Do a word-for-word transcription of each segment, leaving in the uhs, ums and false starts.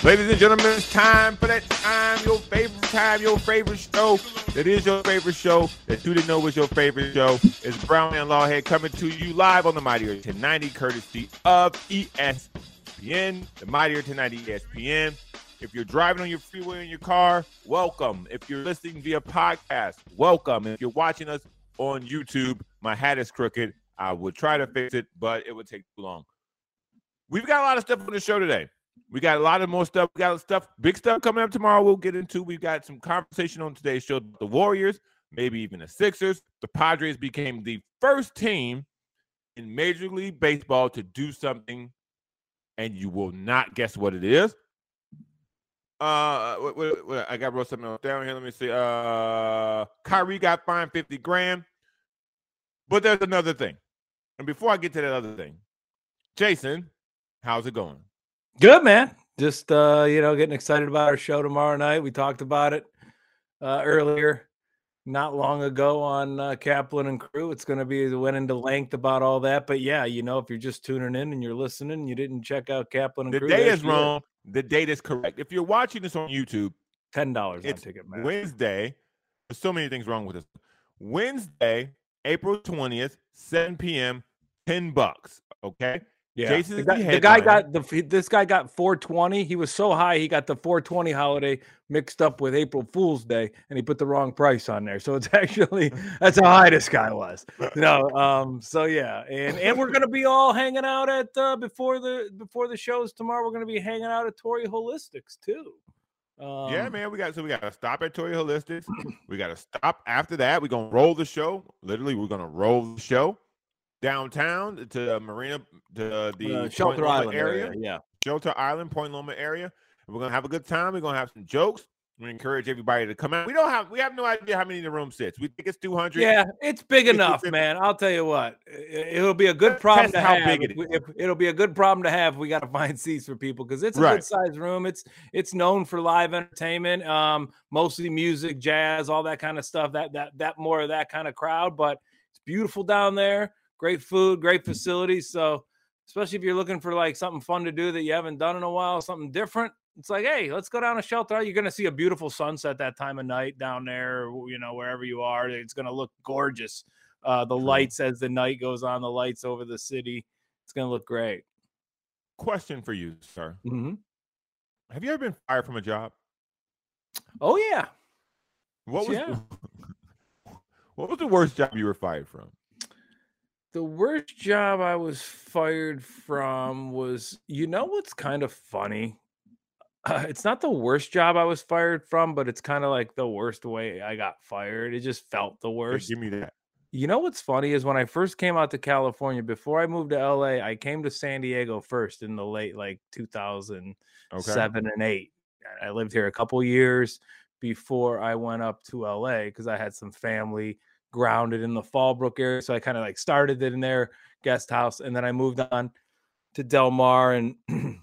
Ladies and gentlemen, it's time for that time, your favorite time, your favorite show. That is your favorite show. That you didn't know was your favorite show. It's Brown and Lawhead coming to you live on the Mightier ten ninety, courtesy of E S P N. The Mightier ten ninety E S P N. If you're driving on your freeway in your car, welcome. If you're listening via podcast, welcome. If you're watching us on YouTube, my hat is crooked. I would try to fix it, but it would take too long. We've got a lot of stuff on the show today. We got a lot of more stuff. We got stuff, big stuff coming up tomorrow we'll get into. We've got some conversation on today's show. The Warriors, maybe even the Sixers. The Padres became the first team in Major League Baseball to do something, and you will not guess what it is. Uh, what, what, what, I got wrote something else down here. Let me see. Uh, Kyrie got fined fifty grand. But there's another thing. And before I get to that other thing, Jason, how's it going? Good, man. Just, uh, you know, getting excited about our show tomorrow night. We talked about it uh, earlier, not long ago on uh, Kaplan and Crew. It's going to be, went into length about all that. But yeah, you know, if you're just tuning in and you're listening and you didn't check out Kaplan and the Crew. The day is wrong. It. The date is correct. If you're watching this on YouTube, ten dollars it's on Ticketmaster. Wednesday. There's so many things wrong with this. Wednesday, April twentieth, seven p.m., ten bucks. Okay. Yeah, Jason the guy, the guy got the this guy got four twenty. He was so high, he got the four twenty holiday mixed up with April Fool's Day, and he put the wrong price on there. So it's actually that's how high this guy was. You know, um, so yeah, and and we're gonna be all hanging out at uh, before the before the shows tomorrow. We're gonna be hanging out at Torrey Holistics too. Um, yeah, man, we got so we got to stop at Torrey Holistics. We got to stop after that. We're gonna roll the show. Literally, we're gonna roll the show downtown to uh, Marina, to the uh, Shelter Island area. area. Yeah, Shelter Island, Point Loma area. And we're gonna have a good time. We're gonna have some jokes. We encourage everybody to come out. We don't have, we have no idea how many the room sits. We think it's two hundred. Yeah, it's big it's enough, man. I'll tell you what, it'll be a good problem That's to how have. Big it is. If, it'll be a good problem to have. We got to find seats for people because it's a right. good sized room. It's it's known for live entertainment, um, mostly music, jazz, all that kind of stuff. That that that more of that kind of crowd. But it's beautiful down there. Great food, great facilities. So especially if you're looking for like something fun to do that you haven't done in a while, something different. It's like, hey, let's go down to Shelter. You're going to see a beautiful sunset that time of night down there, you know, wherever you are. It's going to look gorgeous. Uh, the lights as the night goes on, the lights over the city. It's going to look great. Question for you, sir. Mm-hmm. Have you ever been fired from a job? Oh, yeah. What was, yeah. What was the worst job you were fired from? The worst job I was fired from was, you know what's kind of funny? Uh, it's not the worst job I was fired from, but it's kind of like the worst way I got fired. It just felt the worst. Hey, give me that. You know what's funny is when I first came out to California, before I moved to L A, I came to San Diego first in the late like two thousand seven okay. and eight. I lived here a couple years before I went up to L A because I had some family grounded in the Fallbrook area. So I kind of like started it in their guest house, and then I moved on to Del Mar, and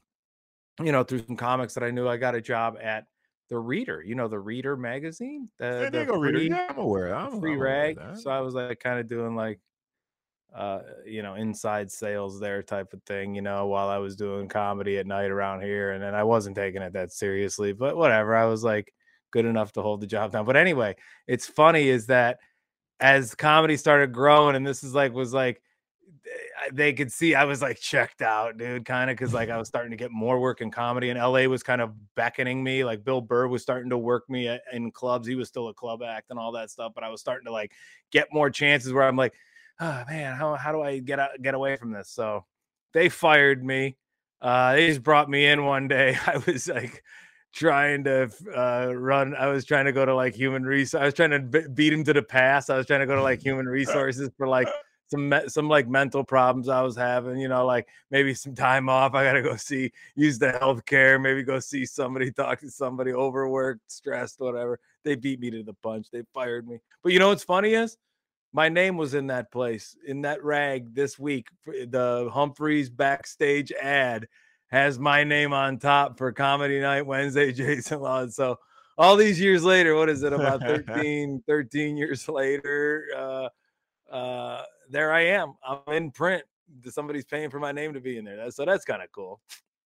you know, through some comics that I knew, I got a job at the Reader, you know, the Reader magazine, the, San Diego the free, Reader. Yeah, I'm aware. I'm free I'm rag. Aware of that. So I was like kind of doing like, uh, you know, inside sales there type of thing, you know, while I was doing comedy at night around here. And then I wasn't taking it that seriously, but whatever. I was like good enough to hold the job down. But anyway, it's funny is that as comedy started growing, and this is like, was like, they could see I was like checked out, dude, kind of, because like I was starting to get more work in comedy, and L A was kind of beckoning me. Like Bill Burr was starting to work me at, in clubs. He was still a club act and all that stuff, but I was starting to like get more chances where I'm like, oh man, how how do I get out, get away from this? So they fired me. Uh, they just brought me in one day. I was like trying to uh, run. I was trying to go to like human resources. I was trying to b- beat him to the pass. I was trying to go to like human resources for like some some like mental problems I was having, you know, like maybe some time off. I gotta go see, use the healthcare, maybe go see somebody, talk to somebody, overworked, stressed, whatever. They beat me to the punch. They fired me. But you know what's funny is my name was in that place, in that rag this week. The Humphreys backstage ad has my name on top for Comedy Night Wednesday, Jason Law. So all these years later, what is it, about thirteen, thirteen years later, uh, uh, there I am. I'm in print. Somebody's paying for my name to be in there. So that's kind of cool.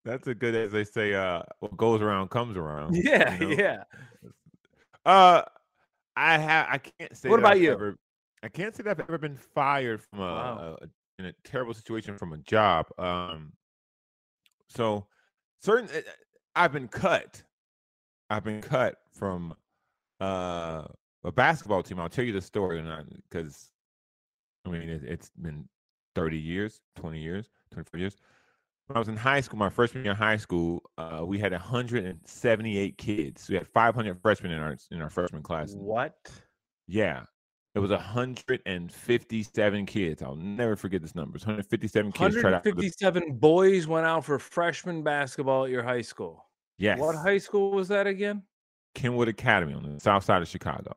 That's a good, as they say, uh, what goes around comes around. Yeah, You know. yeah. Uh, I have. I can't say What that about I've you? ever. I can't say that I've ever been fired from a, Wow. a, a in a terrible situation from a job. Um, so certain uh, I've been cut. I've been cut from uh a basketball team. I'll tell you the story, because I mean it, it's been thirty years, twenty years, twenty-four years. When I was in high school, my freshman year in high school, uh, we had one hundred seventy-eight kids. We had five hundred freshmen in our in our freshman class. What? Yeah, it was one hundred fifty-seven kids. I'll never forget this number. It's one hundred fifty-seven kids tried out for the. one hundred fifty-seven boys went out for freshman basketball at your high school. What Yes, high school was that again? Kenwood Academy on the south side of Chicago.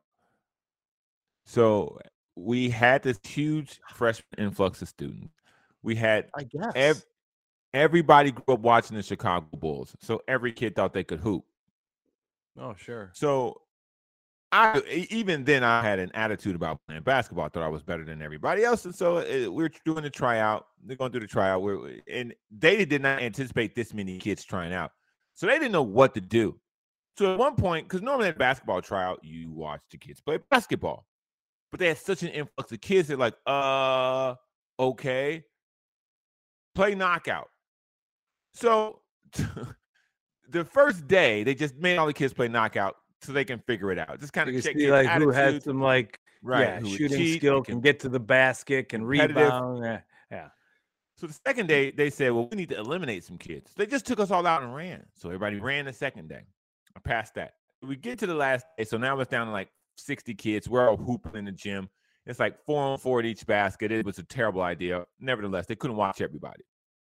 So we had this huge freshman influx of students. We had I guess. ev- everybody grew up watching the Chicago Bulls, so every kid thought they could hoop. Oh, sure. So I e- even then I had an attitude about playing basketball. I thought I was better than everybody else, and so uh, we were doing the tryout. They're going to do the tryout, we're, and they did not anticipate this many kids trying out, so they didn't know what to do. So at one point, because normally at basketball tryout, you watch the kids play basketball, but they had such an influx of kids. They're like, uh, okay, play knockout. So the first day, they just made all the kids play knockout so they can figure it out. Just kind You of can check see kids' like who has attitude. some like Right, yeah who would shooting cheat skill, and can can- get to the basket, can competitive. rebound. Yeah, yeah. So the second day, they said, well, we need to eliminate some kids. They just took us all out and ran. So everybody ran the second day. I passed that. We get to the last day. So now it's down to like sixty kids. We're all hooping in the gym. It's like four on four at each basket. It was a terrible idea. Nevertheless, they couldn't watch everybody.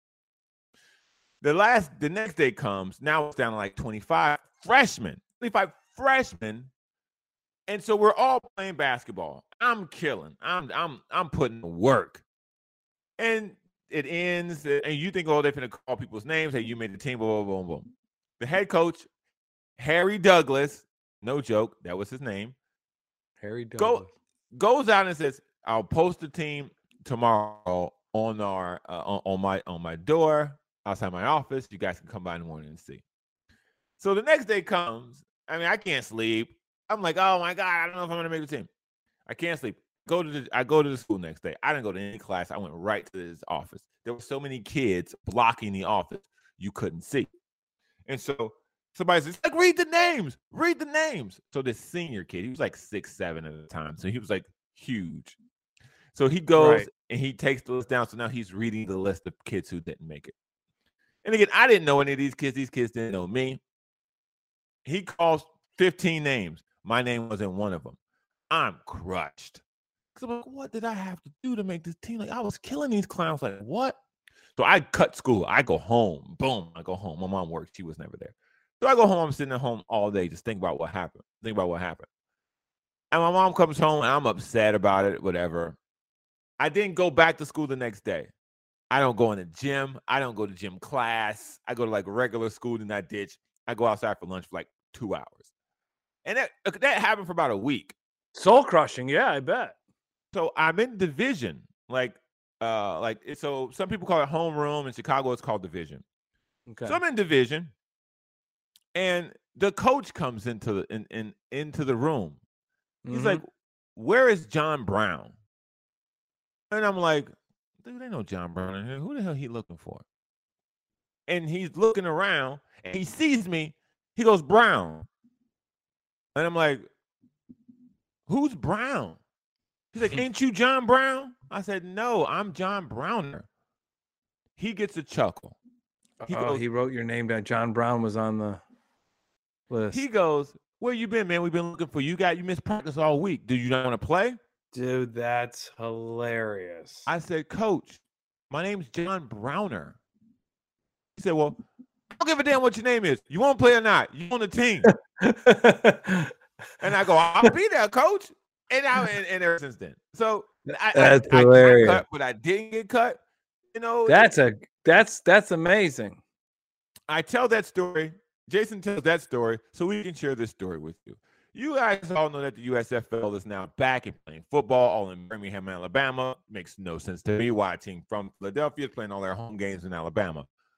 The last, the next day comes. Now it's down to like twenty-five freshmen. twenty-five freshmen. And so we're all playing basketball. I'm killing. I'm I'm I'm putting the work. And it ends, and you think, oh, they're going to call people's names. Hey, you made the team, boom, boom, boom. The head coach, Harry Douglas, no joke, that was his name, Harry Douglas. go, goes out and says, I'll post the team tomorrow on our uh, on, on my on my door outside my office. You guys can come by in the morning and see. So the next day comes. I mean, I can't sleep. I'm like, oh my God, I don't know if I'm going to make the team. I can't sleep. Go to the, I go to the school next day. I didn't go to any class. I went right to his office. There were so many kids blocking the office, you couldn't see. And so somebody says, like, read the names, read the names. So this senior kid, he was like six, seven at the time. So he was like huge. So he goes Right. and he takes the list down. So now he's reading the list of kids who didn't make it. And again, I didn't know any of these kids. These kids didn't know me. He calls fifteen names. My name wasn't one of them. I'm crushed. Because I'm like, what did I have to do to make this team? Like, I was killing these clowns. Like, what? So I cut school. I go home. Boom. I go home. My mom works. She was never there. So I go home. I'm sitting at home all day just think about what happened. Think about what happened. And my mom comes home and I'm upset about it, whatever. I didn't go back to school the next day. I don't go in the gym. I don't go to gym class. I go to like regular school in that ditch. I go outside for lunch for like two hours. And that, that happened for about a week. Soul crushing. Yeah, I bet. So I'm in division, like, uh, like so. Some people call it homeroom. In Chicago, it's called division. Okay. So I'm in division, and the coach comes into the in, in into the room. He's Mhm. like, "Where is John Brown?" And I'm like, "Dude, they know John Brown in here. Who the hell he looking for?" And he's looking around, and he sees me. He goes, "Brown," and I'm like, "Who's Brown?" He's like, "Ain't you John Brown?" I said, "No, I'm John Browner." He gets a chuckle. He oh, goes, he wrote your name down. John Brown was on the list. he goes, "Where you been, man? We've been looking for you. Got you missed practice all week. Do you not want to play?" Dude, that's hilarious. I said, "Coach, my name's John Browner." He said, "Well, I don't give a damn what your name is. You want to play or not? You on the team?" And I go, "I'll be there, coach." And I and, and ever since then, so I, That's I, I hilarious. got cut, but I didn't get cut. You know, That's a that's that's amazing. I tell that story. Jason tells that story, so we can share this story with you. You guys all know that the U S F L is now back and playing football, all in Birmingham, Alabama. Makes no sense to me why a team from Philadelphia is playing all their home games in Alabama.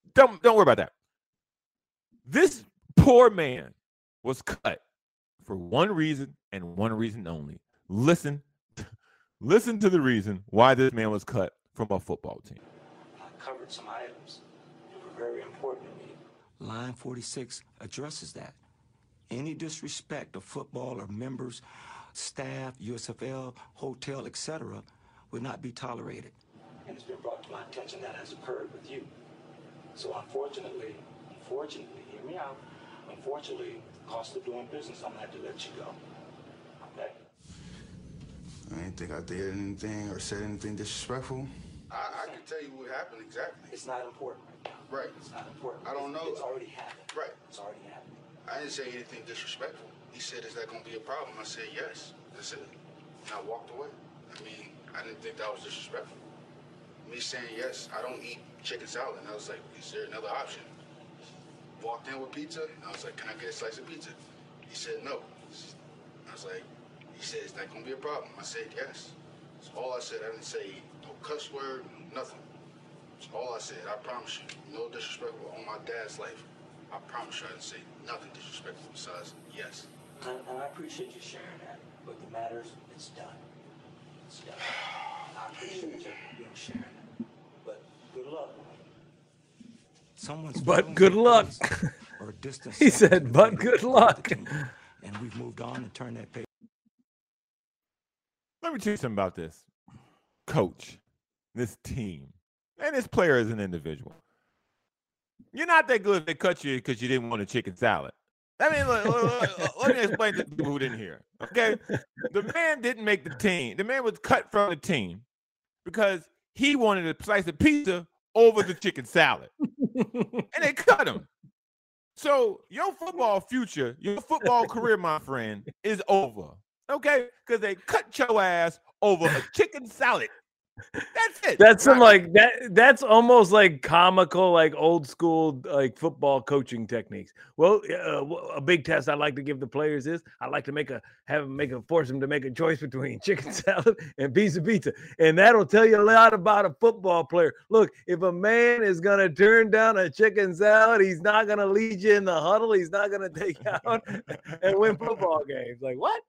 Don't don't worry about that. This poor man was cut for one reason and one reason only. Listen, listen to the reason why this man was cut from a football team. I covered some items that were very important to me. Line forty-six addresses that. Any disrespect of football or members, staff, U S F L, hotel, et cetera, would not be tolerated. And it's been brought to my attention that has occurred with you. So unfortunately, unfortunately, hear me out, unfortunately, cost of doing business, I'm gonna have to let you go. Okay? I didn't think I did anything or said anything disrespectful. I, I can tell you what happened exactly. It's not important right now. Right. It's not important. I don't It's- know. It's already happened. Right. It's already happened. I didn't say anything disrespectful. He said, is that going to be a problem? I said, yes. That's it. And I walked away. I mean, I didn't think that was disrespectful. Me saying yes, I don't eat chicken salad. And I was like, is there another option? Walked in with pizza, and I was like, can I get a slice of pizza? He said, no. I was like, he said, is that going to be a problem? I said, yes. That's all I said. I didn't say no cuss word, nothing. That's all I said. I promise you. No disrespectful on my dad's life. I promise you I didn't say nothing disrespectful besides yes. And, and I appreciate you sharing that, but the matters, it's done. It's done. I appreciate you, you know, sharing that. But good luck. Someone's But good luck. Or distance. He said, but good luck. And we've moved on and turned that page. Let me tell you something about this coach, this team, and this player as an individual. You're not that good if they cut you because you didn't want a chicken salad. I mean, look, look, look, let me explain to people who didn't hear. Okay, the man didn't make the team. The man was cut from the team because he wanted a slice of pizza over the chicken salad, and they cut him. So your football future, your football career, my friend, is over. Okay, because they cut your ass over a chicken salad. That's it. That's some like that. That's almost like comical, like old school, like football coaching techniques. Well, uh, a big test I like to give the players is I like to make a have them make a force them to make a choice between chicken salad and piece of pizza, and that'll tell you a lot about a football player. Look, if a man is gonna turn down a chicken salad, he's not gonna lead you in the huddle. He's not gonna take out and win football games. Like what?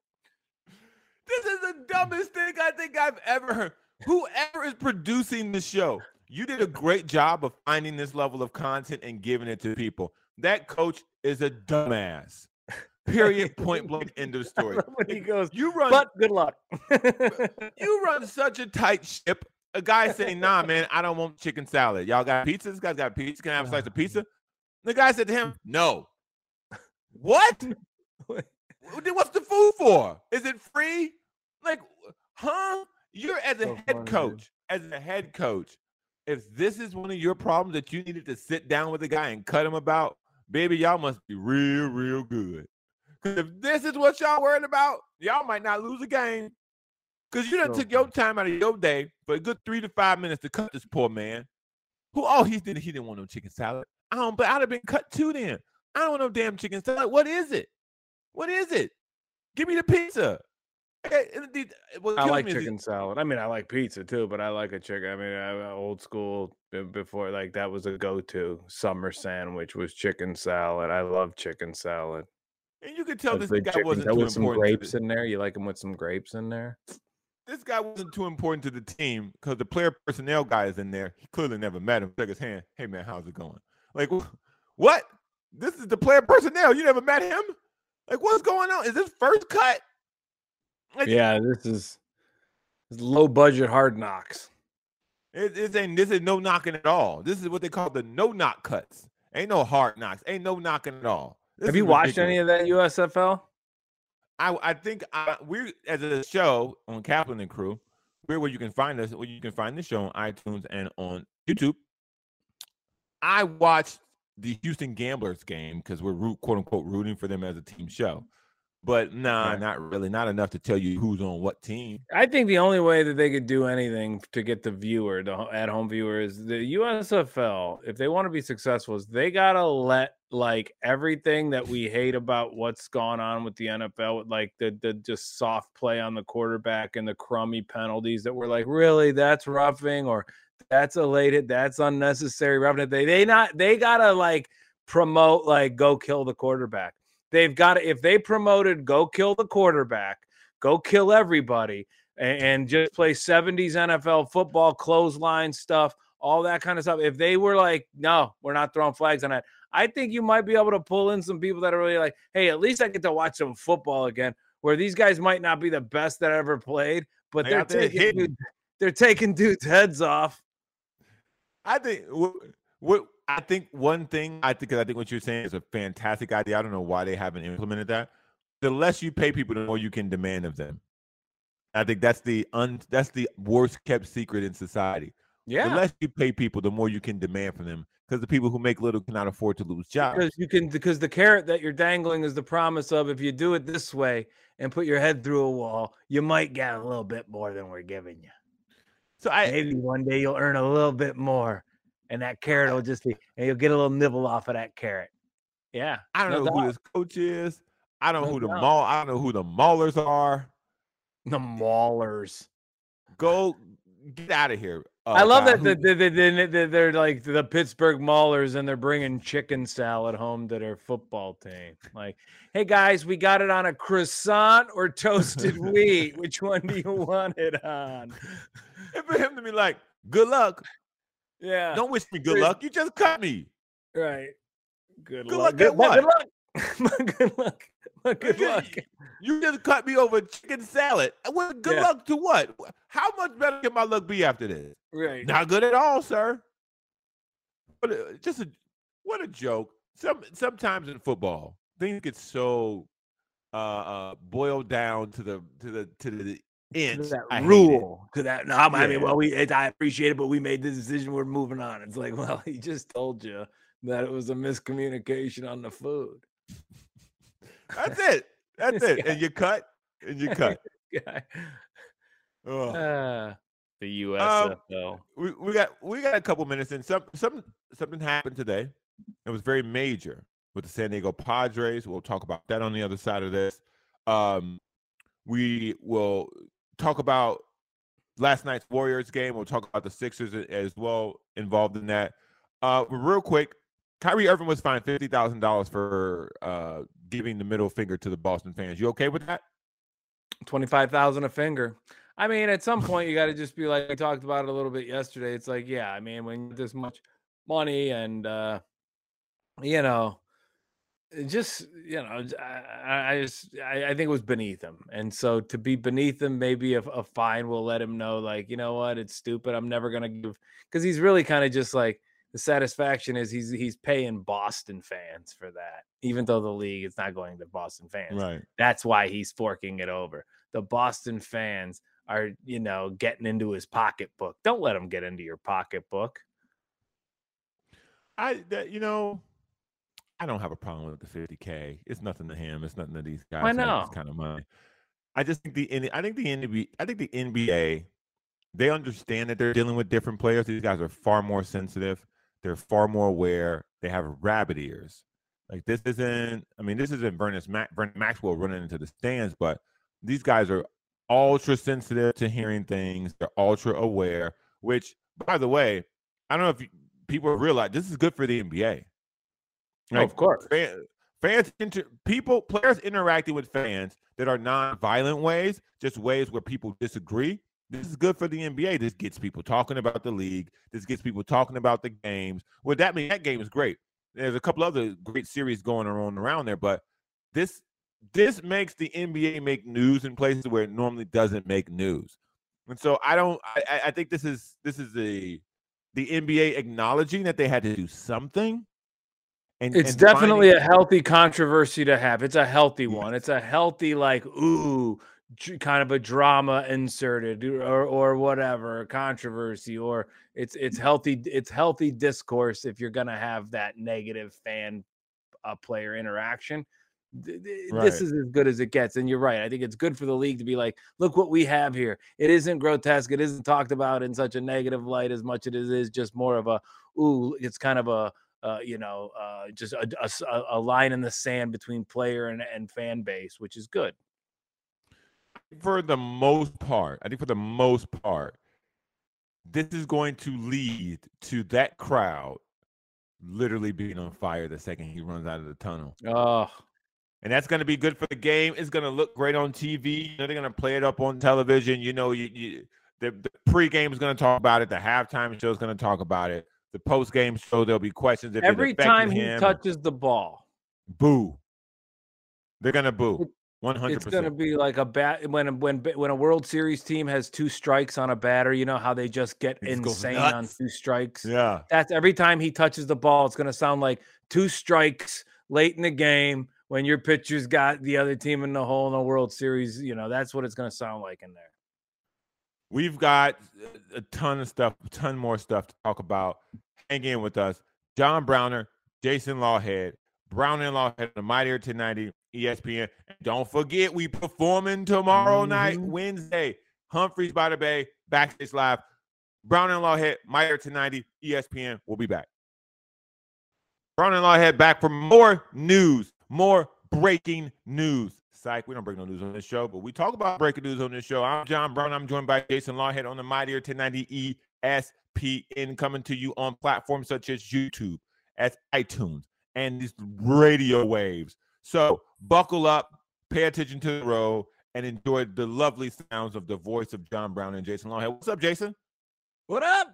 This is the dumbest thing I think I've ever heard. Whoever is producing the show, you did a great job of finding this level of content and giving it to people. That coach is a dumbass. Period. Point blank. End of story. When he goes, you run, but good luck. You run such a tight ship. A guy saying, "Nah, man, I don't want chicken salad. Y'all got pizza? This guy's got pizza. Can I have a slice of pizza?" The guy said to him, "No." What? What's the food for? Is it free? Like, huh? You're as a So head funny, coach, as a head coach, if this is one of your problems that you needed to sit down with the guy and cut him about, baby, y'all must be real, real good. Because if this is what y'all worried about, y'all might not lose a game. Because you done So took your time out of your day for a good three to five minutes to cut this poor man. Who, oh, he didn't, he didn't want no chicken salad. I don't, but I'd have been cut too then. I don't want no damn chicken salad. What is it? What is it? Give me the pizza. I like chicken salad. I mean, I like pizza too, but I like a chicken. I mean, I, old school before, like that was a go-to summer sandwich was chicken salad. I love chicken salad. And you could tell That's this big guy chicken wasn't salad too with some important. grapes in there. You like them with some grapes in there? This guy wasn't too important to the team because the player personnel guy is in there. He clearly never met him. Took his hand. Hey man, how's it going? Like what? This is the player personnel. You never met him? Like what's going on? Is this first cut? Like, yeah, this is, this is low budget Hard Knocks. It, it ain't this is no knocking at all. This is what they call the no knock cuts. Ain't no hard knocks. Ain't no knocking at all. This Have you watched ridiculous. any of that U S F L? I I think I, we're as a show on Kaplan and Crew. We're where you can find us. Where you can find the show on iTunes and on YouTube. I watched the Houston Gamblers game because we're root, quote unquote rooting for them as a team show. But nah, right. not really. Not enough to tell you who's on what team. I think the only way that they could do anything to get the viewer, the at-home viewer, is the U S F L. If they want to be successful, is they gotta let like everything that we hate about what's gone on with the N F L, with like the the just soft play on the quarterback and the crummy penalties that were like, really, that's roughing, or That's elated. That's unnecessary. They they not they gotta like promote like go kill the quarterback. They've got to, if they promoted go kill the quarterback, go kill everybody, and, and just play seventies N F L football, clothesline stuff, all that kind of stuff. If they were like, no, we're not throwing flags on that, I think you might be able to pull in some people that are really like, hey, at least I get to watch some football again, where these guys might not be the best that ever played, but they're taking, dude, they're taking dudes' heads off. I think what, what I think one thing I think I think what you're saying is a fantastic idea. I don't know why they haven't implemented that. The less you pay people, the more you can demand of them. I think that's the un that's the worst kept secret in society. Yeah. The less you pay people, the more you can demand from them, because the people who make little cannot afford to lose jobs. Because you can because the carrot that you're dangling is the promise of if you do it this way and put your head through a wall, you might get a little bit more than we're giving you. So I maybe one day you'll earn a little bit more, and that carrot will just be, and you'll get a little nibble off of that carrot. Yeah, I don't no know doubt. who this coach is. I don't know No who the doubt. mall. I don't know who the maulers are. The maulers. Go get out of here. Uh, I love that who, the, the, the, the, they're like the Pittsburgh Maulers, and they're bringing chicken salad home to their football team. Like, hey guys, we got it on a croissant or toasted wheat. Which one do you want it on? And for him to be like, good luck. Yeah. Don't wish me good luck. You just cut me. Right. Good, good luck. luck. Good, what? Good luck. good luck. Good luck. You just cut me over chicken salad. What, good yeah. luck to what? How much better can my luck be after this? Right. Not good at all, sir. But uh, just a what a joke. Some sometimes in football, things get so uh, uh, boiled down to the to the to the inch. To that I rule. To that. No, I yeah. mean, well, we it, I appreciate it, but we made the decision. We're moving on. It's like, well, he just told you that it was a miscommunication on the food. That's it. That's it. And you cut. And you cut. Oh. Uh, the U S F L. Um, we, we got we got a couple minutes in. Some some something happened today. It was very major with the San Diego Padres. We'll talk about that on the other side of this. Um, we will talk about last night's Warriors game. We'll talk about the Sixers as well involved in that. Uh, real quick, Kyrie Irving was fined fifty thousand dollars for uh, giving the middle finger to the Boston fans. You okay with that? twenty-five thousand a finger. I mean, at some point, you got to just be like, we talked about it a little bit yesterday. It's like, yeah, I mean, when you get this much money and, uh, you know, just, you know, I, I just, I, I think it was beneath him. And so to be beneath him, maybe a, a fine will let him know, like, you know what, it's stupid. I'm never going to give, because he's really kind of just like, the satisfaction is he's he's paying Boston fans for that, even though the league is not going to Boston fans. Right. That's why he's forking it over. The Boston fans are, you know, getting into his pocketbook. Don't let them get into your pocketbook. I, that, you know, I don't have a problem with the fifty K. It's nothing to him. It's nothing to these guys. I know. This kind of money. I just think the I think the N B A. I think the N B A. They understand that they're dealing with different players. These guys are far more sensitive. They're far more aware. They have rabbit ears. Like this isn't, I mean, this isn't Vernon Mac, Maxwell running into the stands, but these guys are ultra sensitive to hearing things. They're ultra aware, which, by the way, I don't know if you, people realize this is good for the N B A. Like, oh, of course. Fans, fans inter, people, players interacting with fans that are non-violent ways, just ways where people disagree. This is good for the N B A. This gets people talking about the league. This gets people talking about the games. Well, that means that game is great. There's a couple other great series going on around there, but this this makes the N B A make news in places where it normally doesn't make news. And so I don't. I, I think this is this is the the N B A acknowledging that they had to do something. And it's and definitely finding- a healthy controversy to have. It's a healthy one. It's a healthy like ooh. kind of a drama inserted or or whatever, controversy, or it's it's healthy it's healthy discourse if you're gonna have that negative fan uh, player interaction. Th- th- right. This is as good as it gets, and you're right. I think it's good for the league to be like, look what we have here. It isn't grotesque. It isn't talked about in such a negative light as much as it is just more of a ooh. It's kind of a uh, you know uh, just a, a, a line in the sand between player and, and fan base, which is good. For the most part, I think for the most part, this is going to lead to that crowd literally being on fire the second he runs out of the tunnel. Oh, and that's going to be good for the game. It's going to look great on T V. You know, they're going to play it up on television. You know, you, you the, the pregame is going to talk about it. The halftime show is going to talk about it. The postgame show, there'll be questions. If every time he him, touches the ball, boo. They're going to boo. one hundred percent. It's going to be like a bat when when when a World Series team has two strikes on a batter. You know how they just get It just goes insane nuts. on two strikes. Yeah. That's every time he touches the ball. It's going to sound like two strikes late in the game when your pitcher's got the other team in the hole in a World Series. You know, that's what it's going to sound like in there. We've got a ton of stuff, a ton more stuff to talk about. Hang in with us. John Browner, Jason Lawhead, Browner and Lawhead, the Mightier ten ninety, E S P N. And don't forget, we performing tomorrow Mm-hmm. night, Wednesday. Humphreys by the Bay, Backstage Live. Browner and Lawhead, Mightier ten ninety, E S P N. We'll be back. Browner and Lawhead back for more news, more breaking news. Psych, we don't break no news on this show, but we talk about breaking news on this show. I'm John Brown. I'm joined by Jason Lawhead on the Mightier ten ninety E S P N, coming to you on platforms such as YouTube, as iTunes, and these radio waves. So buckle up, pay attention to the road, and enjoy the lovely sounds of the voice of John Brown and Jason Lawhead. What's up, Jason? What up?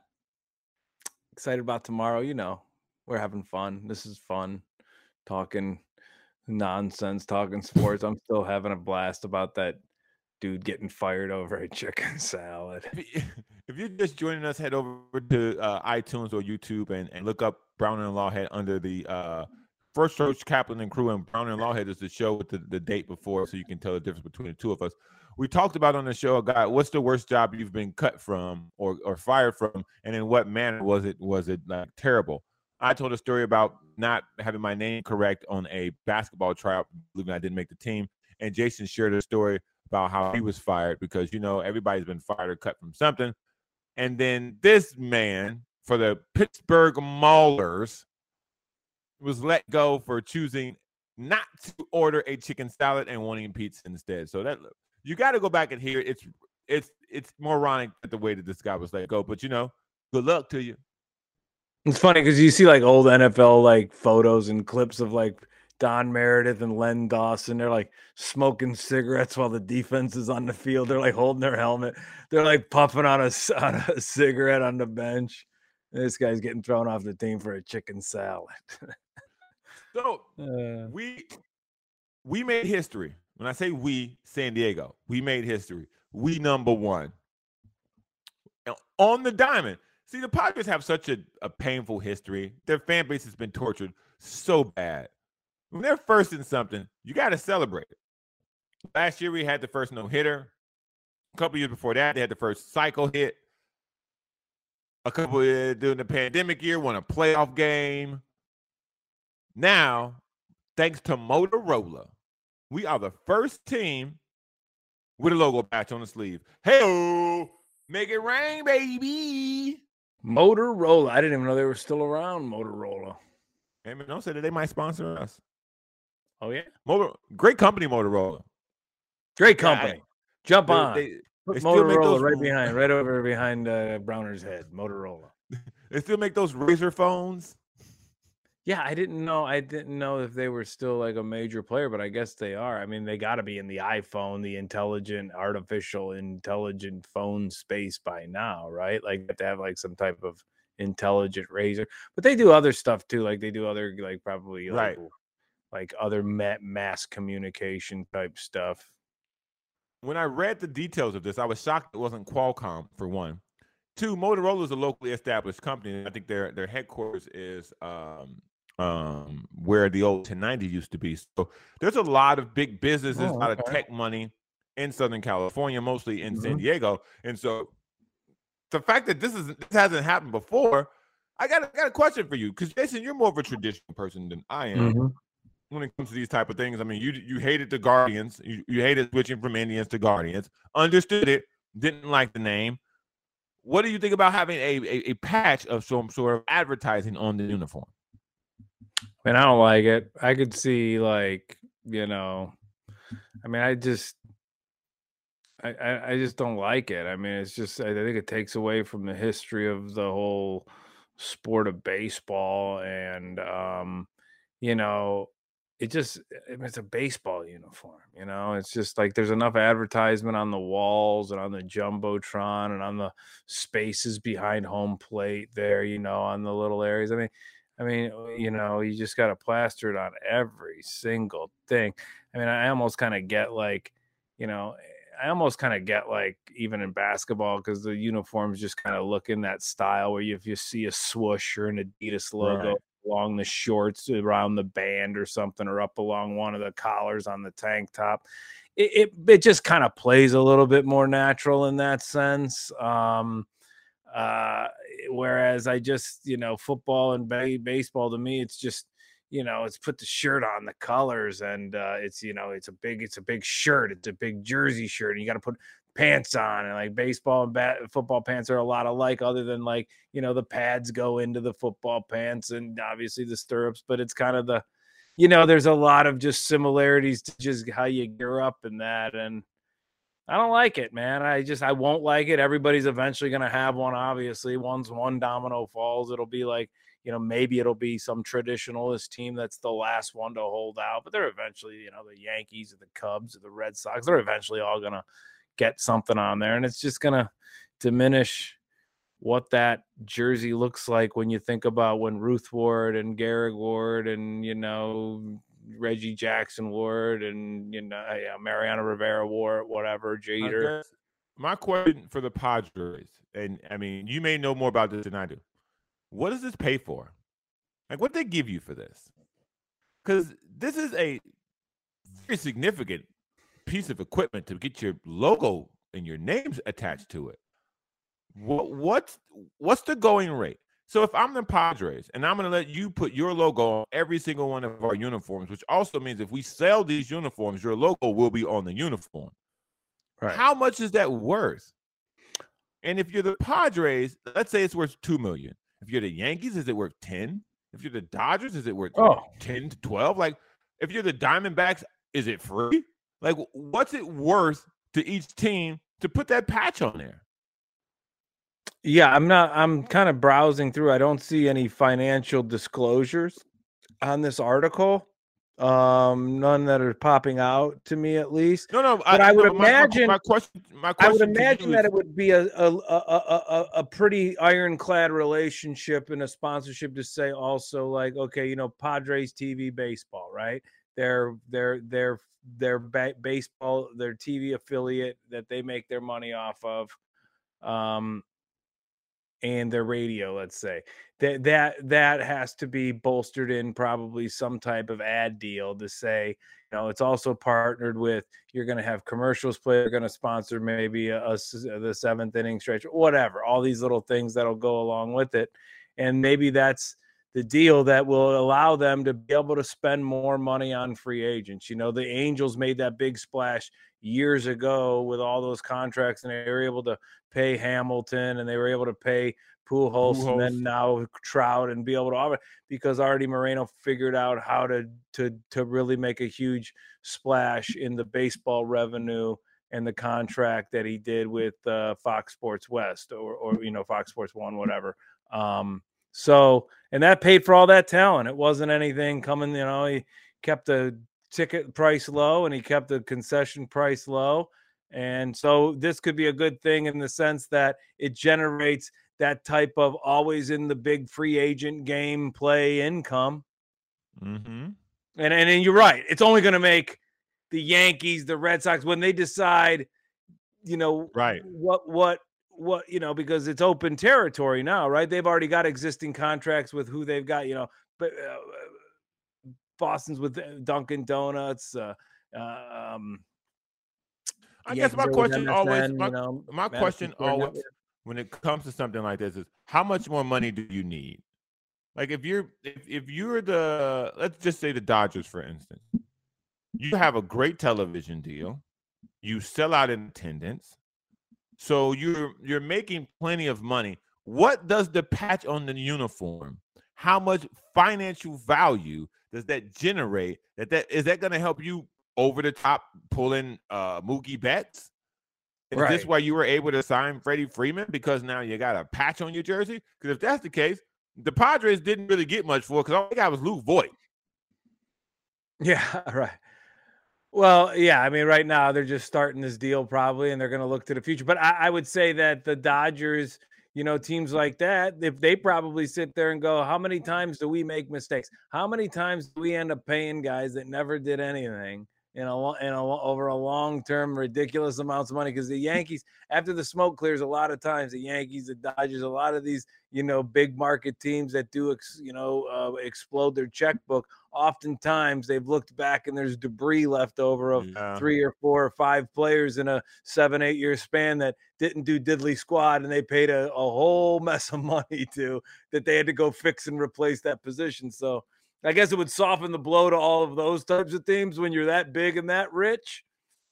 Excited about tomorrow. You know, we're having fun. This is fun. Talking nonsense, talking sports. I'm still having a blast about that dude getting fired over a chicken salad. If you're just joining us, head over to uh, iTunes or YouTube and, and look up Brown and Lawhead under the uh, First Coach Kaplan and crew. And Brown and Lawhead is the show with the, the date before, so you can tell the difference between the two of us. We talked about on the show, a guy, what's the worst job you've been cut from or or fired from, and in what manner was it was it like terrible? I told a story about not having my name correct on a basketball tryout, believing I didn't make the team. And Jason shared a story about how he was fired because, you know, everybody's been fired or cut from something. And then this man for the Pittsburgh Maulers was let go for choosing not to order a chicken salad and wanting pizza instead. So that you got to go back and hear it. It's it's it's moronic the way that this guy was let go. But, you know, good luck to you. It's funny because you see like old N F L like photos and clips of like Don Meredith and Len Dawson. They're like smoking cigarettes while the defense is on the field. They're like holding their helmet. They're like puffing on a, on a cigarette on the bench. And this guy's getting thrown off the team for a chicken salad. So uh, we we made history. When I say we, San Diego, we made history. We number one. Now, on the diamond. See, the Padres have such a, a painful history. Their fan base has been tortured so bad. When they're first in something, you got to celebrate it. Last year, we had the first no-hitter. A couple years before that, they had the first cycle hit. A couple of, during the pandemic year, won a playoff game. Now, thanks to Motorola, we are the first team with a logo patch on the sleeve. Hey-o, make it rain, baby. Motorola. I didn't even know they were still around, Motorola. Hey, man, don't say that they might sponsor us. Oh, yeah? Motor, great company, Motorola. Great company. Yeah, I, Jump they, on. They, Put they still make Motorola those, right behind, right over behind uh, Browner's head. Motorola. They still make those Razor phones. Yeah, I didn't know. I didn't know if they were still like a major player, but I guess they are. I mean, they got to be in the iPhone, the intelligent, artificial, intelligent phone space by now, right? Like, you have to have like some type of intelligent razor. But they do other stuff too. Like they do other, like probably like, Right. like other ma- mass communication type stuff. When I read the details of this, I was shocked it wasn't Qualcomm, for one. Two, Motorola is a locally established company. I think their their headquarters is um, um, where the old ten ninety used to be. So there's a lot of big businesses, Oh, a lot okay. of tech money in Southern California, mostly in Mhm. San Diego. And so the fact that this is this hasn't happened before, I got, I got a question for you. Because, Jason, you're more of a traditional person than I am. Mhm. When it comes to these type of things. I mean, you you hated the Guardians. You, you hated switching from Indians to Guardians. Understood it. Didn't like the name. What do you think about having a, a, a patch of some sort of advertising on the uniform? And I don't like it. I could see like, you know, I mean, I just, I, I I just don't like it. I mean, it's just I think it takes away from the history of the whole sport of baseball, and um, you know, it just I mean, it's a baseball uniform. You know, it's just like there's enough advertisement on the walls and on the jumbotron and on the spaces behind home plate there. You know, on the little areas. I mean. I mean, you know, you just got to plaster it on every single thing. I mean, I almost kind of get like, you know, I almost kind of get like even in basketball because the uniforms just kind of look in that style where you, if you see a swoosh or an Adidas logo Right. along the shorts around the band or something, or up along one of the collars on the tank top, it it, it just kind of plays a little bit more natural in that sense. Um, uh, whereas I just, you know, football and ba- baseball to me, it's just, you know, it's put the shirt on, the colors, and uh, it's, you know, it's a big, it's a big shirt, it's a big jersey shirt, and you got to put pants on, and like baseball and bat, football pants are a lot alike, other than like, you know, the pads go into the football pants and obviously the stirrups, but it's kind of the, you know, there's a lot of just similarities to just how you gear up in that, and I don't like it, man. I just I won't like it. Everybody's eventually going to have one. Obviously, once one domino falls, it'll be like, you know, maybe it'll be some traditionalist team that's the last one to hold out. But they're eventually, you know, the Yankees or the Cubs or the Red Sox. They're eventually all going to get something on there, and it's just going to diminish what that jersey looks like when you think about when Ruth Ward and Garrett Ward and, you know, Reggie Jackson wore it, and you know, yeah, Mariano Rivera wore it, whatever, Jeter. My question for the Padres, and I mean, you may know more about this than I do. What does this pay for? Like, what they give you for this? Because this is a very significant piece of equipment to get your logo and your names attached to it. What what's what's the going rate? So if I'm the Padres and I'm going to let you put your logo on every single one of our uniforms, which also means if we sell these uniforms, your logo will be on the uniform. Right. How much is that worth? And if you're the Padres, let's say it's worth two million dollars. If you're the Yankees, is it worth ten? If you're the Dodgers, is it worth oh. ten to twelve? Like, if you're the Diamondbacks, is it free? Like, what's it worth to each team to put that patch on there? Yeah, I'm not, I'm kind of browsing through. I don't see any financial disclosures on this article. Um, none that are popping out to me, at least. No, no, but I, I would no, imagine, my, my, question, my question I would imagine that is, it would be a, a, a, a, a pretty ironclad relationship and a sponsorship to say also like, okay, you know, Padres T V baseball, right? Their, their, their, their ba- baseball, their T V affiliate that they make their money off of. Um, and their radio, let's say that that that has to be bolstered in probably some type of ad deal to say, you know, it's also partnered with, you're going to have commercials play, you're going to sponsor maybe a, a, the seventh inning stretch, whatever, all these little things that'll go along with it. And maybe that's the deal that will allow them to be able to spend more money on free agents. You know, the Angels made that big splash years ago with all those contracts, and they were able to pay Hamilton, and they were able to pay Pujols, Pujols. and then now Trout, and be able to offer, because Artie Moreno figured out how to to to really make a huge splash in the baseball revenue and the contract that he did with uh, Fox Sports West, or or you know Fox Sports One, whatever. Um, so, and that paid for all that talent. It wasn't anything coming, you know. He kept the ticket price low and he kept the concession price low. And so this could be a good thing in the sense that it generates that type of always in the big free agent game play income. Mm-hmm. And, and and you're right. It's only going to make the Yankees, the Red Sox, when they decide, you know, right, what what what you know, because it's open territory now, right? They've already got existing contracts with who they've got, you know, but uh, Boston's with Dunkin' Donuts. Uh, um, I guess my question always, my, you know, my question always, Network. When it comes to something like this, is how much more money do you need? Like if you're, if, if you're the, let's just say the Dodgers, for instance, you have a great television deal, you sell out in attendance, so you're you're making plenty of money. What does the patch on the uniform? How much financial value does that generate? That that is that going to help you over the top pull in uh, Mookie Betts? Is Right. this why you were able to sign Freddie Freeman? Because now you got a patch on your jersey? Because if that's the case, the Padres didn't really get much for it because all they got was Luke Voigt. Yeah, right. Well, yeah, I mean, right now they're just starting this deal probably, and they're going to look to the future. But I, I would say that the Dodgers, you know, teams like that, if they probably sit there and go, how many times do we make mistakes? How many times do we end up paying guys that never did anything in a, in a over a long term, ridiculous amounts of money? Because the Yankees, after the smoke clears, a lot of times the Yankees, the Dodgers, a lot of these, you know, big market teams that do, ex, you know, uh, explode their checkbook. Oftentimes they've looked back and there's debris left over of Yeah. three or four or five players in a seven, eight year span that didn't do diddly squad, and they paid a, a whole mess of money to that they had to go fix and replace that position. So I guess it would soften the blow to all of those types of teams when you're that big and that rich.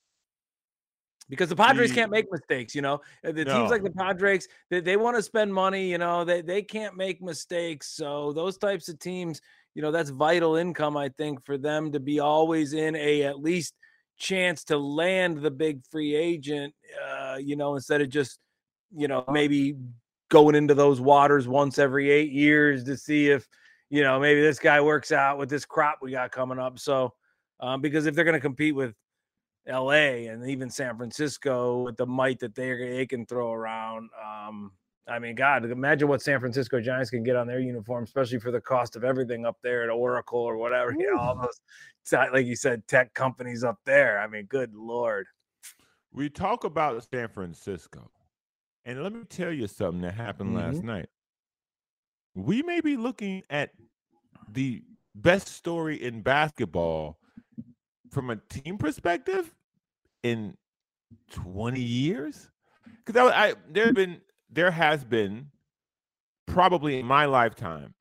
Because the Padres The- can't make mistakes, you know. The No. teams like the Padres, they, they want to spend money, you know, they, they can't make mistakes. So those types of teams, you know, that's vital income, I think, for them to be always in a at least chance to land the big free agent, uh, you know, instead of just, you know, maybe going into those waters once every eight years to see if, you know, maybe this guy works out with this crop we got coming up. So, um, because if they're going to compete with L A and even San Francisco with the might that they they can throw around, um, I mean, God, imagine what San Francisco Giants can get on their uniform, especially for the cost of everything up there at Oracle or whatever. You know, all those, like you said, tech companies up there. I mean, good Lord. We talk about San Francisco, and let me tell you something that happened last Mhm. night. We may be looking at the best story in basketball from a team perspective in twenty years. Because I, I there have been there has been probably in my lifetime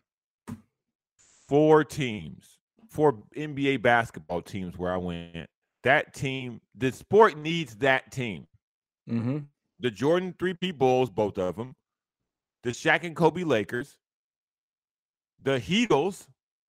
four teams, four N B A basketball teams where I went. That team, the sport needs that team. Mm-hmm. The Jordan three-peat Bulls, both of them. The Shaq and Kobe Lakers. The Heatles.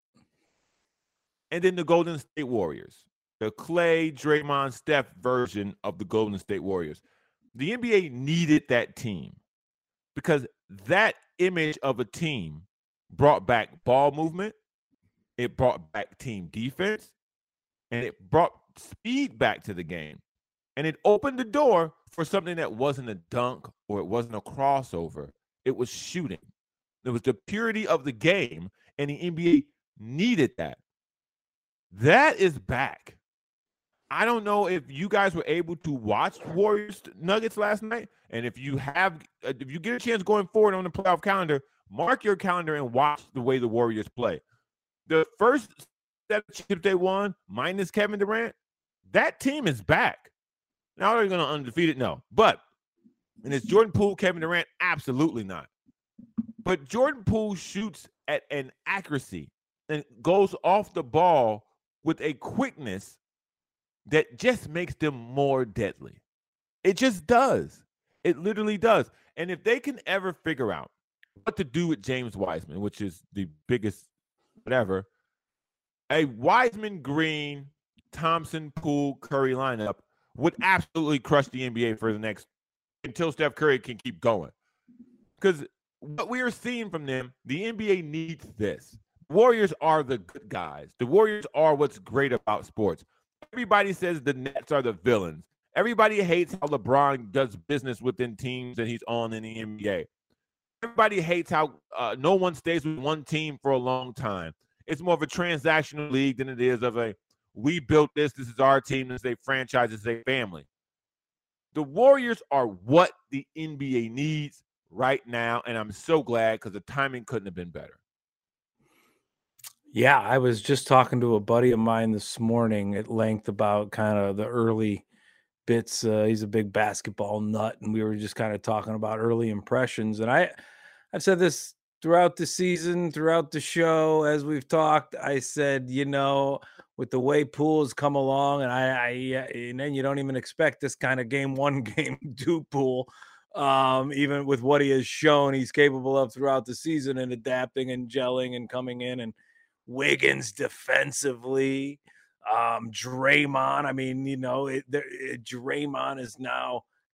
And then the Golden State Warriors. The Clay, Draymond, Steph version of the Golden State Warriors. The N B A needed that team because that image of a team brought back ball movement, it brought back team defense, and it brought speed back to the game. And it opened the door for something that wasn't a dunk or it wasn't a crossover. It was shooting. It was the purity of the game, and the N B A needed that. That is back. I don't know if you guys were able to watch Warriors Nuggets last night, and if you have, if you get a chance going forward on the playoff calendar, mark your calendar and watch the way the Warriors play. The first set of chips they won, minus Kevin Durant, that team is back. Now they're going to undefeated, no, but and is Jordan Poole, Kevin Durant? Absolutely not. But Jordan Poole shoots at an accuracy and goes off the ball with a quickness that just makes them more deadly. It just does. It literally does. And if they can ever figure out what to do with James Wiseman, which is the biggest whatever, a Wiseman, Green, Thompson, Poole, Curry lineup would absolutely crush the N B A for the next until Steph Curry can keep going. Because what we are seeing from them, the N B A needs this. Warriors are the good guys. The Warriors are what's great about sports. Everybody says the Nets are the villains. Everybody hates how LeBron does business within teams that he's on in the N B A. Everybody hates how uh, no one stays with one team for a long time. It's more of a transactional league than it is of a, we built this, this is our team, this is a franchise, this is a family. The Warriors are what the N B A needs right now, and I'm so glad because the timing couldn't have been better. Yeah, I was just talking to a buddy of mine this morning at length about kind of the early bits. Uh, he's a big basketball nut, and we were just kind of talking about early impressions. And I, I've said this throughout the season, throughout the show, as we've talked. I said, you know, with the way Poole's come along, and I, I, and then you don't even expect this kind of game one, game two Poole. Um, even with what he has shown he's capable of throughout the season and adapting and gelling and coming in, and Wiggins defensively, um, Draymond. I mean, you know, it, it, Draymond is now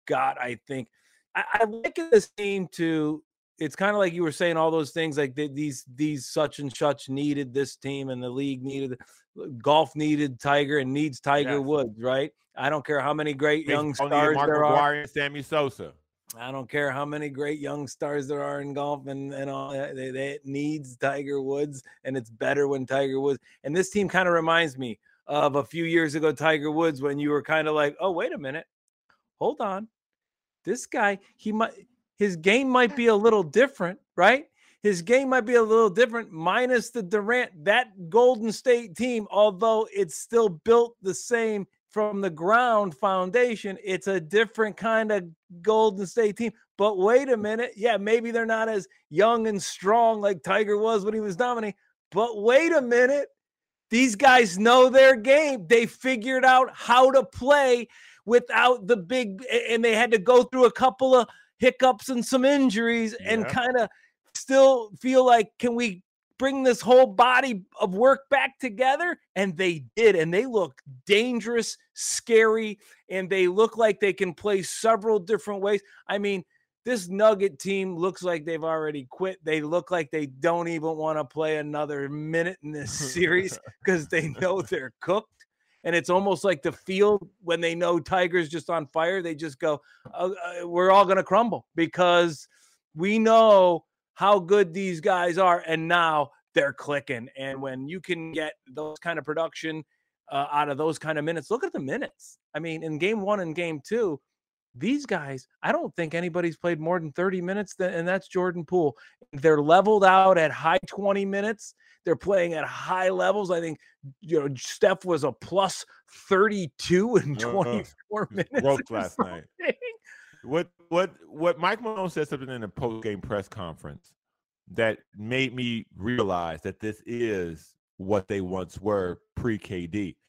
got, I think, I, I like this team to. It's kind of like you were saying all those things like they, these these such and such needed this team and the league needed golf needed Tiger and needs Tiger Yes. Woods, right? I don't care how many great young Baseball stars needed Mark there McGwire are. and Sammy Sosa. I don't care how many great young stars there are in golf and, and all that. They, they, it needs Tiger Woods, and it's better when Tiger Woods. And this team kind of reminds me of a few years ago, Tiger Woods, when you were kind of like, oh, wait a minute. Hold on. This guy, he might his game might be a little different, right? His game might be a little different, minus the Durant. That Golden State team, although it's still built the same from the ground foundation, it's a different kind of Golden State team. But wait a minute. Yeah, maybe they're not as young and strong like Tiger was when he was dominating. But wait a minute. These guys know their game. They figured out how to play without the big, and they had to go through a couple of hiccups and some injuries and Yeah. kind of still feel like, can we bring this whole body of work back together? And they did, and they look dangerous, scary, and they look like they can play several different ways. I mean, this Nugget team looks like they've already quit. They look like they don't even want to play another minute in this series because they know they're cooked. And it's almost like the field when they know Tiger's just on fire, they just go, uh, uh, we're all going to crumble because we know how good these guys are. And now they're clicking. And when you can get those kind of production uh, out of those kind of minutes, look at the minutes. I mean, in game one and game two, these guys, I don't think anybody's played more than thirty minutes, th- and that's Jordan Poole. They're leveled out at high twenty minutes. They're playing at high levels. I think, you know, Steph was a plus thirty-two in twenty-four uh, minutes. Broke last night. What what what Mike Malone said something in a post-game press conference that made me realize that this is what they once were pre-K D.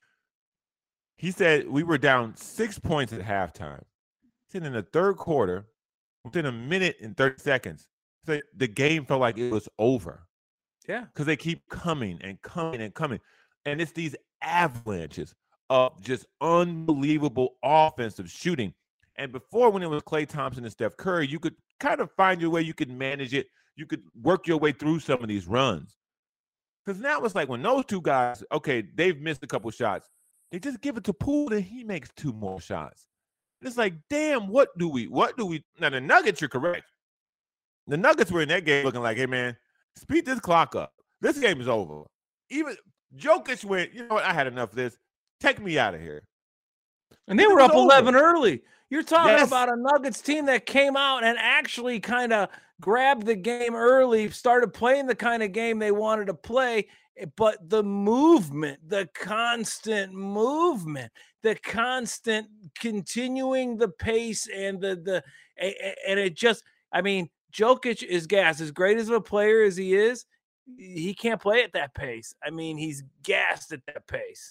He said we were down six points at halftime. He said in the third quarter, within a minute and thirty seconds, so the game felt like it was over. Yeah. Because they keep coming and coming and coming. And it's these avalanches of just unbelievable offensive shooting. And before, when it was Klay Thompson and Steph Curry, you could kind of find your way. You could manage it. You could work your way through some of these runs. Because now it's like when those two guys, okay, they've missed a couple shots. They just give it to Poole and he makes two more shots. And it's like, damn, what do we, what do we, now the Nuggets, you're correct. The Nuggets were in that game looking like, hey, man, speed this clock up. This game is over. Even Jokic went, you know what, I had enough of this. Take me out of here. And they were up eleven early. You're talking Yes. about a Nuggets team that came out and actually kind of grabbed the game early, started playing the kind of game they wanted to play. But the movement, the constant movement, the constant continuing the pace and the, the, and it just, I mean, Jokic is gas. As great as a player as he is, he can't play at that pace. I mean, he's gassed at that pace.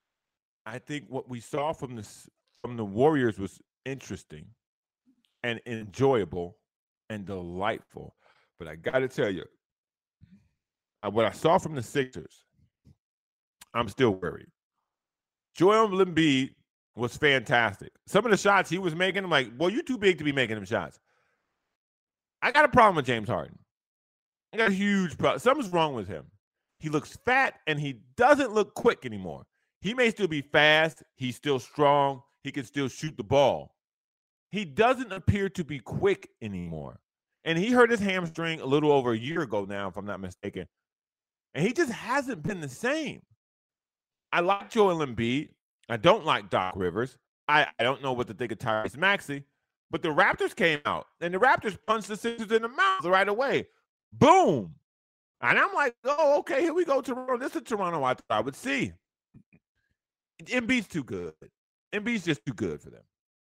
I think what we saw from the from the Warriors was interesting and enjoyable and delightful. But I got to tell you, what I saw from the Sixers, I'm still worried. Joel Embiid was fantastic. Some of the shots he was making, I'm like, well, you're too big to be making them shots. I got a problem with James Harden. I got a huge problem. Something's wrong with him. He looks fat, and he doesn't look quick anymore. He may still be fast. He's still strong. He can still shoot the ball. He doesn't appear to be quick anymore. And he hurt his hamstring a little over a year ago now, if I'm not mistaken. And he just hasn't been the same. I like Joel Embiid. I don't like Doc Rivers. I, I don't know what to think of Tyrese Maxey. But the Raptors came out, and the Raptors punched the Sixers in the mouth right away. Boom. And I'm like, oh, okay, here we go, Toronto. This is Toronto I thought I would see. Embiid's too good. Embiid's just too good for them.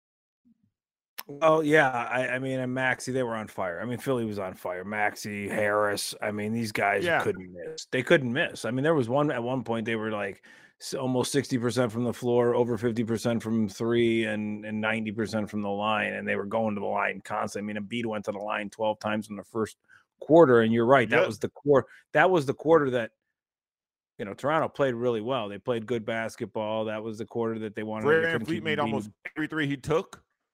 Oh, yeah. I, I mean, and Maxey, they were on fire. I mean, Philly was on fire. Maxey, Harris. I mean, these guys Yeah. couldn't miss. They couldn't miss. I mean, there was one at one point they were like s- almost sixty percent from the floor, over fifty percent from three, and, and ninety percent from the line. And they were going to the line constantly. I mean, Embiid went to the line twelve times in the first quarter. And you're right. That Yep. was the core. That was the quarter that, you know, Toronto played really well. They played good basketball. That was the quarter that they wanted. Fred they Van couldn't Fleet keep made beating- almost every three he took.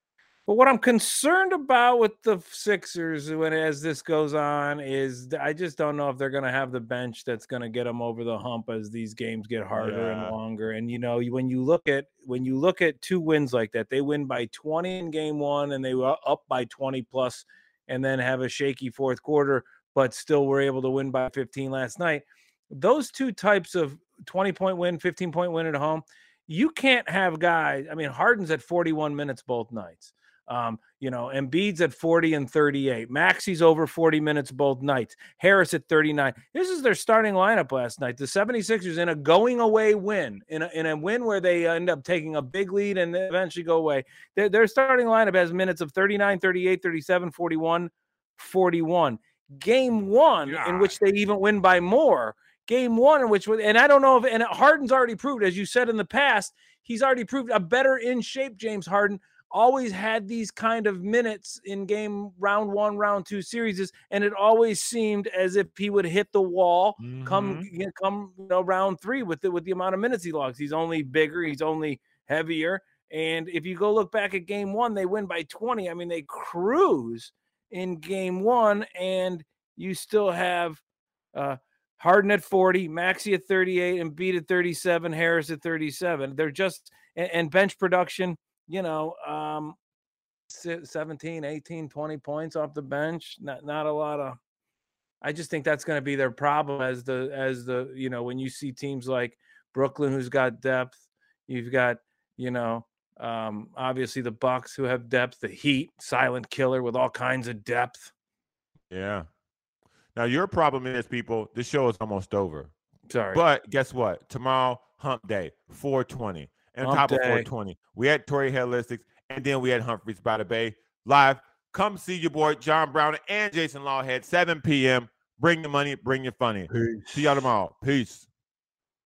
But what I'm concerned about with the Sixers when as this goes on is I just don't know if they're going to have the bench that's going to get them over the hump as these games get harder Yeah. and longer. And you know, when you look at when you look at two wins like that, they win by twenty in game one and they were up by twenty plus, and then have a shaky fourth quarter, but still were able to win by fifteen last night. Those two types of twenty point win, fifteen point win at home, you can't have guys. I mean, Harden's at forty-one minutes both nights. Um, you know, Embiid's at forty and thirty-eight. Maxi's over forty minutes both nights. Harris at thirty-nine. This is their starting lineup last night. The 76ers in a going away win, in a, in a win where they end up taking a big lead and eventually go away. Their, their starting lineup has minutes of thirty-nine, thirty-eight, thirty-seven, forty-one, forty-one. Game one, God. In which they even win by more. Game one in which, and I don't know if, and Harden's already proved, as you said in the past, he's already proved a better in shape James Harden. Always had these kind of minutes in game round one, round two series, and it always seemed as if he would hit the wall mm-hmm. come come you know, round three with the, with the amount of minutes he logs. He's only bigger, he's only heavier, and if you go look back at game one, they win by twenty. I mean, they cruise in game one, and you still have uh, Harden at forty, Maxey at thirty-eight, and Embiid at thirty-seven, Harris at thirty-seven. They're just and, and bench production. You know, um, seventeen, eighteen, twenty points off the bench. Not not a lot of. I just think that's going to be their problem as the as the you know when you see teams like Brooklyn who's got depth, you've got you know um, obviously the Bucks who have depth, the Heat, silent killer with all kinds of depth. Yeah. Now your problem is, people, this show is almost over. Sorry, but guess what? Tomorrow, Hump Day, four twenty. And on top of four twenty, we had Tory Headlistics, and then we had Humphreys by the Bay live. Come see your boy John Brown and Jason Lawhead, seven p.m. Bring the money, bring your funny. Peace. See y'all tomorrow. Peace.